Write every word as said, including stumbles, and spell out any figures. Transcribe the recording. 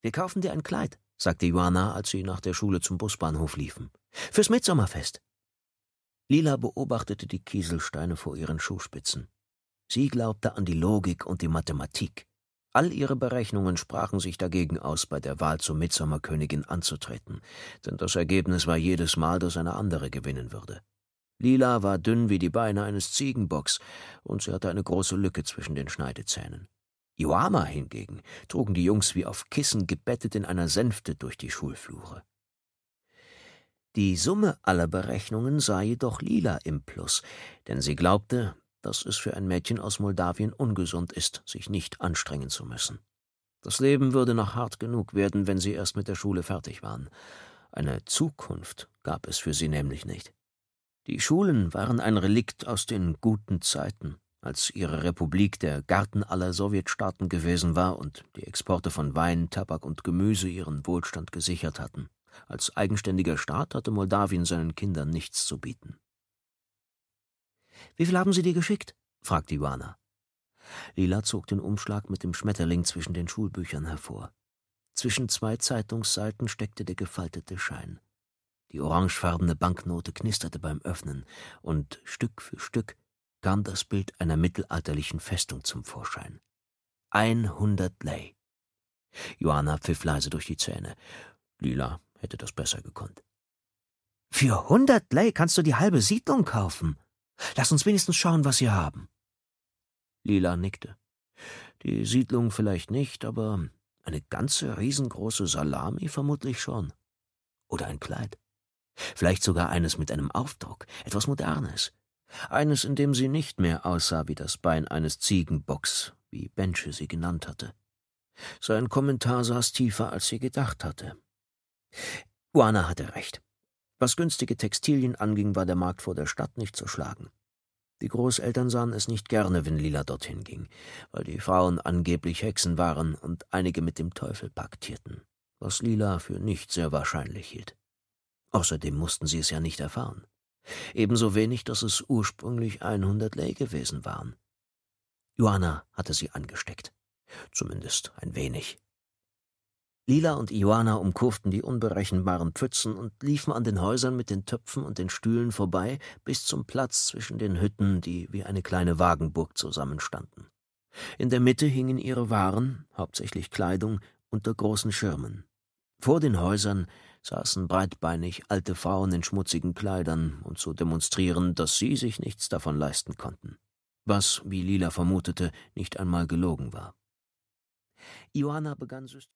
»Wir kaufen dir ein Kleid«, sagte Joanna, als sie nach der Schule zum Busbahnhof liefen. »Fürs Mitsommerfest.« Lila beobachtete die Kieselsteine vor ihren Schuhspitzen. Sie glaubte an die Logik und die Mathematik. All ihre Berechnungen sprachen sich dagegen aus, bei der Wahl zur Mitsommerkönigin anzutreten, denn das Ergebnis war jedes Mal, dass eine andere gewinnen würde. Lila war dünn wie die Beine eines Ziegenbocks, und sie hatte eine große Lücke zwischen den Schneidezähnen. Joanna hingegen trugen die Jungs wie auf Kissen gebettet in einer Sänfte durch die Schulflure. Die Summe aller Berechnungen sah jedoch Lila im Plus, denn sie glaubte, dass es für ein Mädchen aus Moldawien ungesund ist, sich nicht anstrengen zu müssen. Das Leben würde noch hart genug werden, wenn sie erst mit der Schule fertig waren. Eine Zukunft gab es für sie nämlich nicht. Die Schulen waren ein Relikt aus den guten Zeiten, als ihre Republik der Garten aller Sowjetstaaten gewesen war und die Exporte von Wein, Tabak und Gemüse ihren Wohlstand gesichert hatten. Als eigenständiger Staat hatte Moldawien seinen Kindern nichts zu bieten. »Wie viel haben Sie dir geschickt?« fragte Joanna. Lila zog den Umschlag mit dem Schmetterling zwischen den Schulbüchern hervor. Zwischen zwei Zeitungsseiten steckte der gefaltete Schein. Die orangefarbene Banknote knisterte beim Öffnen, und Stück für Stück kam das Bild einer mittelalterlichen Festung zum Vorschein. Einhundert Lei. Joanna pfiff leise durch die Zähne. Lila hätte das besser gekonnt. »Für hundert Lei kannst du die halbe Siedlung kaufen. Lass uns wenigstens schauen, was sie haben.« Lila nickte. Die Siedlung vielleicht nicht, aber eine ganze riesengroße Salami vermutlich schon. Oder ein Kleid. Vielleicht sogar eines mit einem Aufdruck, etwas Modernes. Eines, in dem sie nicht mehr aussah wie das Bein eines Ziegenbocks, wie Benche sie genannt hatte. Sein Kommentar saß tiefer, als sie gedacht hatte. Joanna hatte recht. Was günstige Textilien anging, war der Markt vor der Stadt nicht zu schlagen. Die Großeltern sahen es nicht gerne, wenn Lila dorthin ging, weil die Frauen angeblich Hexen waren und einige mit dem Teufel paktierten, was Lila für nicht sehr wahrscheinlich hielt. Außerdem mussten sie es ja nicht erfahren. Ebenso wenig, dass es ursprünglich hundert Lei gewesen waren. Joanna hatte sie angesteckt. Zumindest ein wenig. Lila und Joanna umkurften die unberechenbaren Pfützen und liefen an den Häusern mit den Töpfen und den Stühlen vorbei bis zum Platz zwischen den Hütten, die wie eine kleine Wagenburg zusammenstanden. In der Mitte hingen ihre Waren, hauptsächlich Kleidung, unter großen Schirmen. Vor den Häusern saßen breitbeinig alte Frauen in schmutzigen Kleidern, um zu demonstrieren, dass sie sich nichts davon leisten konnten. Was, wie Lila vermutete, nicht einmal gelogen war. Joanna begann